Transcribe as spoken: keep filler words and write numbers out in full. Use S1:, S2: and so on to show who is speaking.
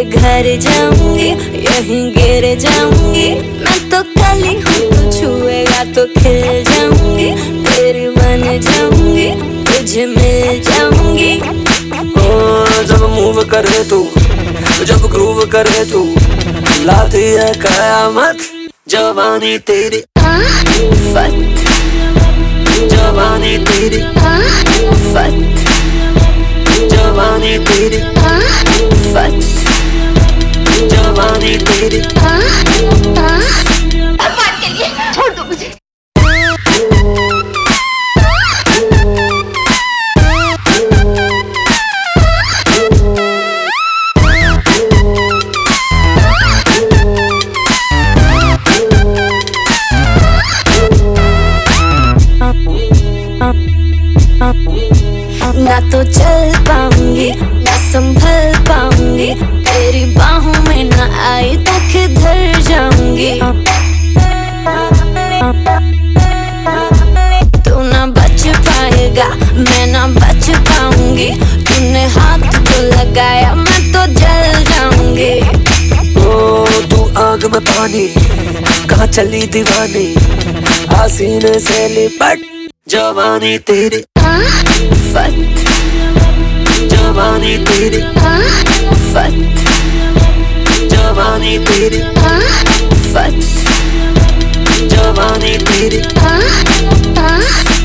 S1: घर जाऊंगी, यहीं गिर जाऊंगी। मैं तो कली हूँ, तू छुएगा तो खिल जाऊंगी। तेरी बन जाऊंगी, तुझे मिल जाऊंगी।
S2: ओ जब मूव करे तू, जब ग्रूव करे तू, लाती है कयामत जवानी तेरी
S1: आफत,
S2: जवानी तेरी
S1: आफत,
S2: जवानी तेरी
S1: आफत,
S2: जवानी तेरी
S1: भगवान के लिए छोड़ दो मुझे। ना तो चल पाऊंगी, ना संभल पाऊंगी। तेरी बाहों में ना आई तो किधर जाऊंगी। तू ना बच पाएगा, मैं ना बच पाऊंगी। तूने हाथ तो लगाया, मैं तो जल जाऊंगी।
S2: ओ तू आग में पानी, कहाँ चली दीवानी, आसीने से लिपट जवानी तेरी
S1: आफत,
S2: जवानी तेरी
S1: आफत,
S2: जवानी तेरी
S1: आफत,
S2: जवानी तेरी
S1: आफत।